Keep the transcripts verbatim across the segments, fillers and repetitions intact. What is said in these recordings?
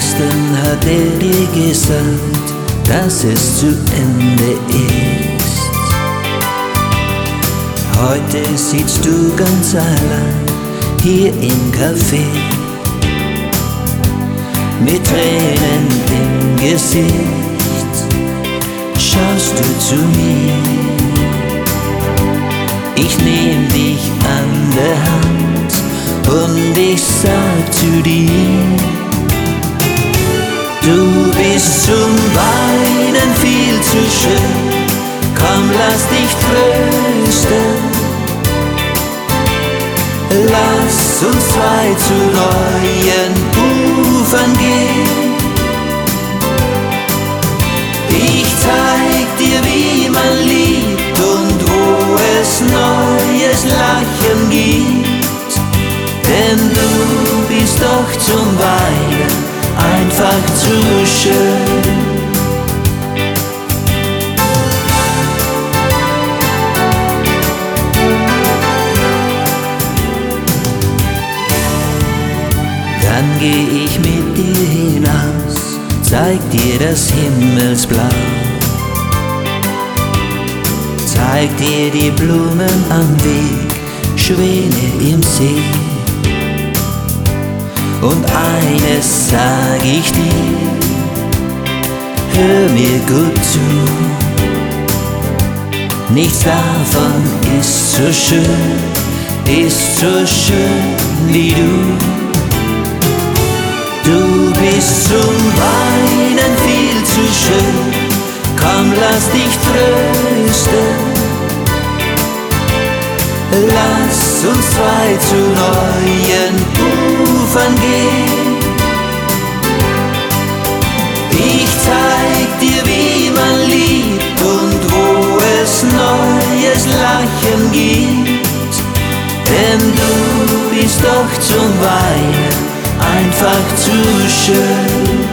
Gestern hat er dir gesagt, dass es zu Ende ist. Heute sitzt du ganz allein hier im Café, mit Tränen im Gesicht schaust du zu mir. Ich nehm dich an der Hand und ich sag zu dir: Du bist zum Weinen viel zu schön, komm, lass dich trösten. Lass uns zwei zu neuen Ufern gehen. Ich zeig dir, wie man liebt und wo es neues Lachen gibt. Denn du bist doch zum Weinen einfach zu schön. Dann geh ich mit dir hinaus, zeig dir das Himmelsblau, zeig dir die Blumen am Weg, Schwäne im See. Und eines sag ich dir, hör mir gut zu, nichts davon ist so schön, ist so schön wie du. Du bist zum Weinen viel zu schön, komm, lass dich trösten. Lass uns zwei zu neuen Ufern gehen. Ich zeig dir, wie man liebt und wo es neues Lachen gibt. Denn du bist doch zum Weinen einfach zu schön.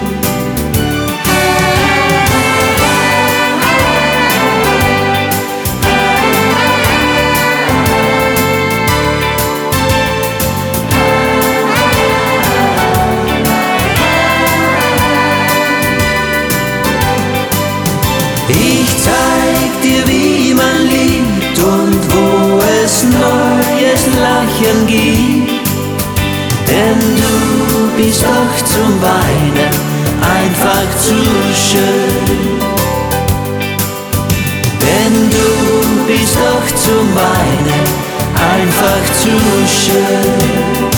Ich zeig dir, wie man liebt und wo es neues Lachen gibt. Denn du bist doch zum Weinen einfach zu schön. Denn du bist doch zum Weinen einfach zu schön.